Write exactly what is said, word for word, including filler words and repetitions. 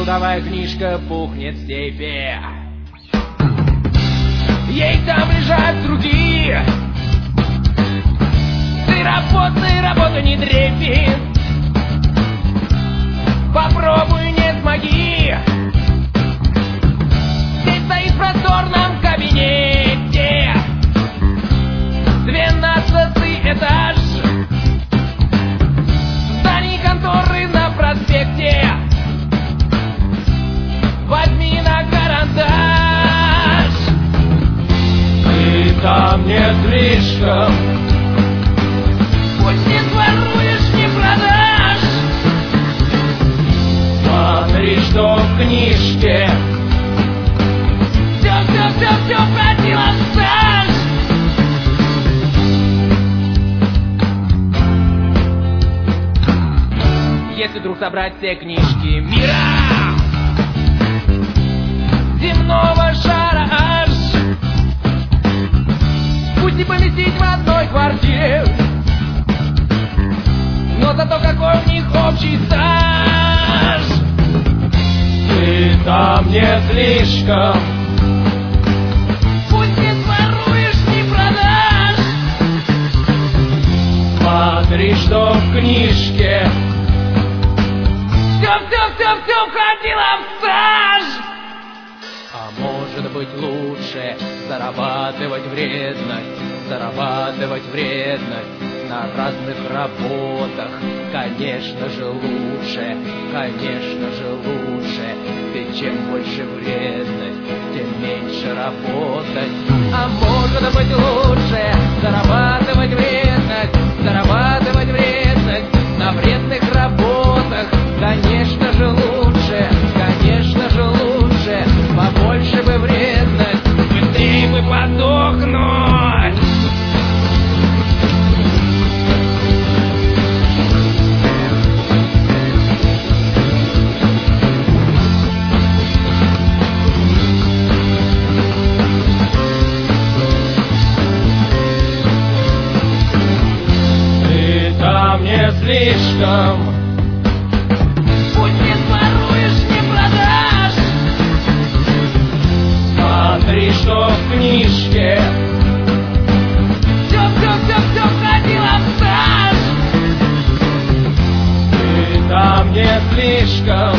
трудовая книжка пухнет в степи. Ей там лежат другие. Ты работай, работай, не дрейфи. Попробуй, не смоги. Здесь стоит в просторном кабинете двенадцатый этаж зданий конторы на проспекте. Возьми на карандаш. Ты там не слишком. Пусть не своруешь, не продашь. Смотри, что в книжке. Все, все, все, все входило в стаж. Если вдруг собрать все книжки мира, земного шара аж, пусть не поместить в одной квартире, но зато какой у них общий стаж. Ты там не слишком. Пусть не своруешь, не продашь. Смотри, что в книжке. Все, все, все, все входило в стаж. А может быть лучше зарабатывать вредность, зарабатывать вредность на разных работах. Конечно же лучше, конечно же лучше. Ведь чем больше вредность, тем меньше работать. А может быть лучше зарабатывать вредность, зарабатывать вредность на вредных работах. Конечно же лучше, конечно же лучше. Побольше бы вредность, быстрее бы подохнуть. Ты там не слишком. Смотри, что в книжке. Все, все, все, все входило в стаж. Ты там не слишком.